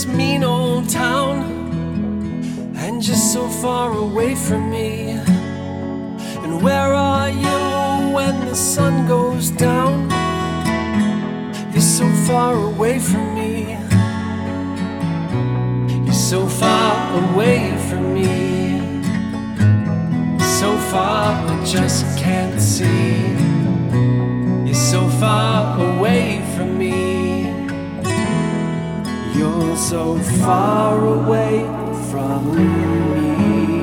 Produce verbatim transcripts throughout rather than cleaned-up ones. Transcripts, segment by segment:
this mean old town, and just so far away from me. And where are you when the sun goes down? You're so far away from me. You're so far away from me. So far I just can't see. You're so far away from me. You're so far away from me.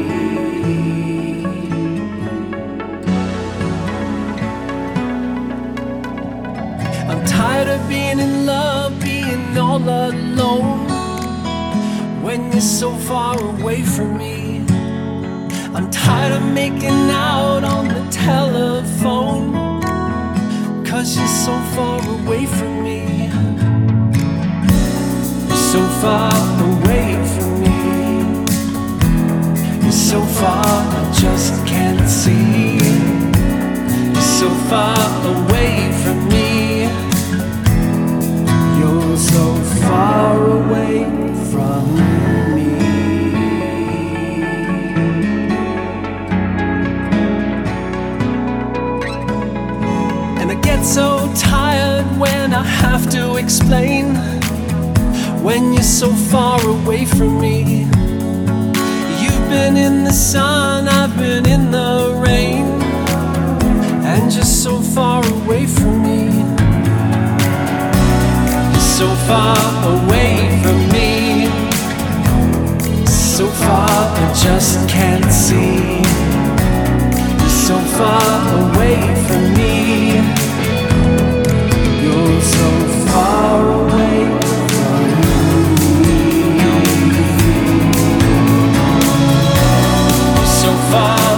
I'm tired of being in love, being all alone when you're so far away from me. I'm tired of making out on the telephone, 'cause you're so far away from me. You're so far away from me. You're so far I just can't see. You're so far away from me. You're so far away from me. And I get so tired when I have to explain, when you're so far away from me. You've been in the sun, I've been in the rain, and just so far away from me. So far away from me. So far I just can't see. So far away from me. You're so far away from me. So far